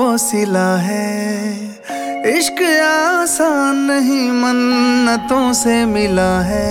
सिला है। इश्क आसान नहीं मन्नतों से मिला है।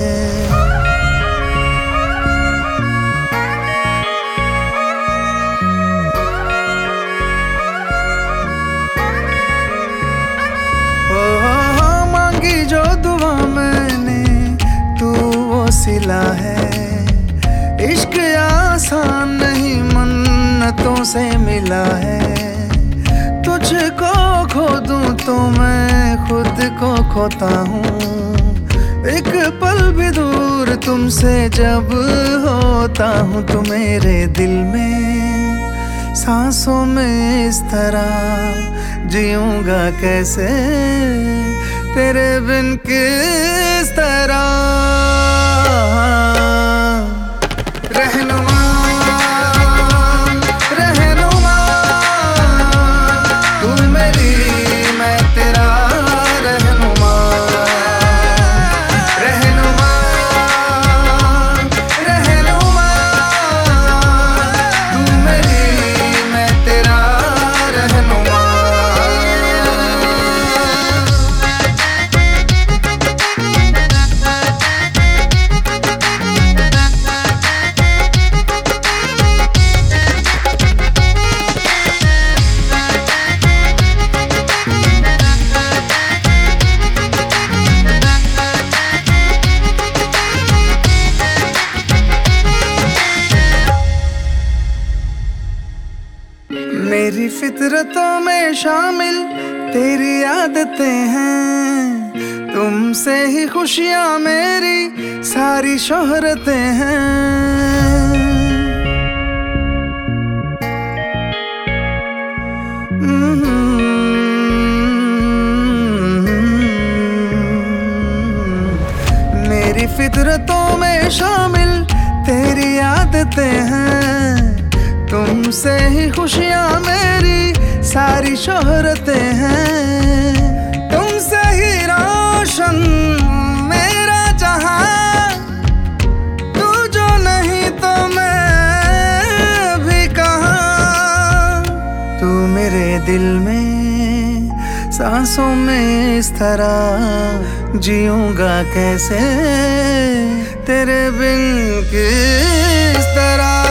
मांगी जो दुआ मैंने तू वो सिला है। इश्क आसान नहीं मन्नतों से मिला है। तुझको खो दूं तो मैं खुद को खोता हूँ। एक पल भी दूर तुमसे जब होता हूँ तो मेरे दिल में सांसों में इस तरह जीऊंगा कैसे तेरे बिन किस तरह। रहनुमा रहनुमा तू मेरी मैं तेरा रहनुमा। रहनुमा रहनुमा तू मेरी मैं तेरा रहनुमा। मेरी फितरतों में शामिल तेरी आदतें हैं। तुमसे ही खुशियां मेरी सारी शोहरतें हैं। मेरी फितरतों में शामिल तेरी आदतें हैं। तुमसे ही खुशियां मेरी सारी शोहरतें हैं। तुमसे ही रोशन मेरा जहां। तू जो नहीं तो मैं भी कहाँ। तू मेरे दिल में सांसों में इस तरह जीऊंगा कैसे तेरे बिन किस तरह।